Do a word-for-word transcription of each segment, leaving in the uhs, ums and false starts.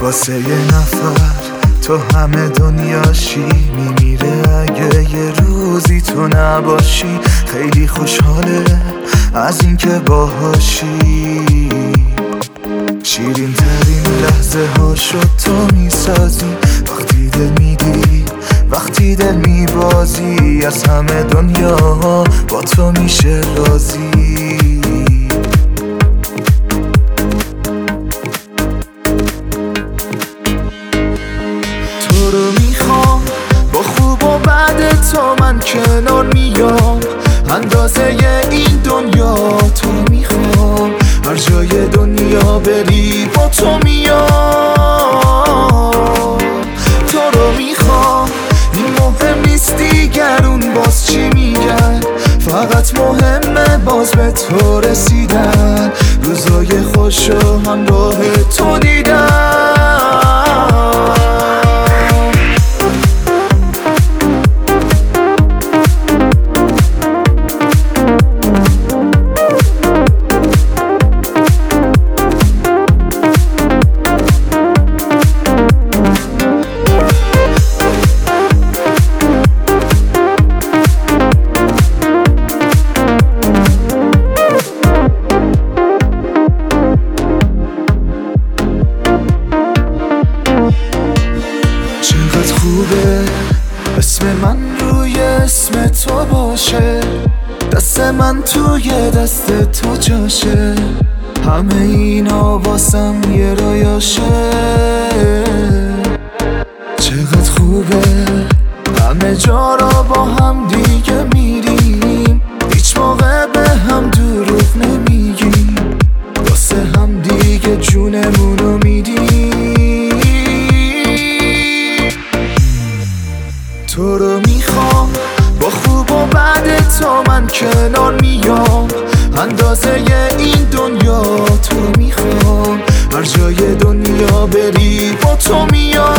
واسه یه نفر تو همه دنیاشی، میمیره اگه یه روزی تو نباشی. خیلی خوشحاله از این که باهاشی، شیرین ترین لحظه ها شد تو میسازی. وقتی دل میدی، وقتی دل میبازی، از همه دنیا با تو میشه راضی. تو رو میخوام، با خوب و بد تو من کنار میام. اندازه این دنیا تو رو میخوام، هر جای دنیا بری با تو میام. تو رو میخوام، این مهم نیست دیگرون باز چی میگن، فقط مهمه باز به تو رسیدن، روزای خوش و همراه تو دیدن. خوبه اسم من روی اسم تو باشه، دست من توی دست تو جاشه، همه اینا واسم یه رایاشه. چقدر خوبه همه جا را با هم دیگه میریم، هیچ موقع به هم دروغ نمیگیم، واسه هم دیگه جونمونو میدیم. تو رو میخوام، با خوب و بد تو من کنار میام. اندازه این دنیا تو رو میخوام، هر جای دنیا بری با تو میام.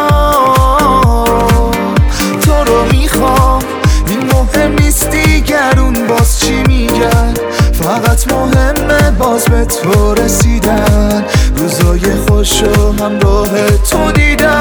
تو رو میخوام، این مهم نیست دیگرون باز چی میگن، فقط مهمه باز به تو رسیدن، روزای خوش و همراه تو دیدن.